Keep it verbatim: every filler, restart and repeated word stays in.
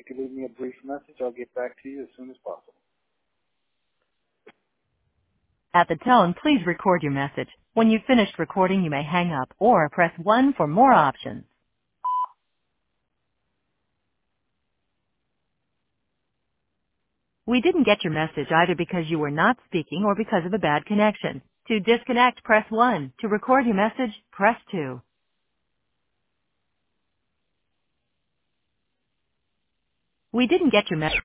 you leave me a brief message, I'll get back to you as soon as possible. At the tone, please record your message. When you've finished recording, you may hang up or press one for more options. We didn't get your message either because you were not speaking or because of a bad connection. To disconnect, press one. To record your message, press two. We didn't get your message.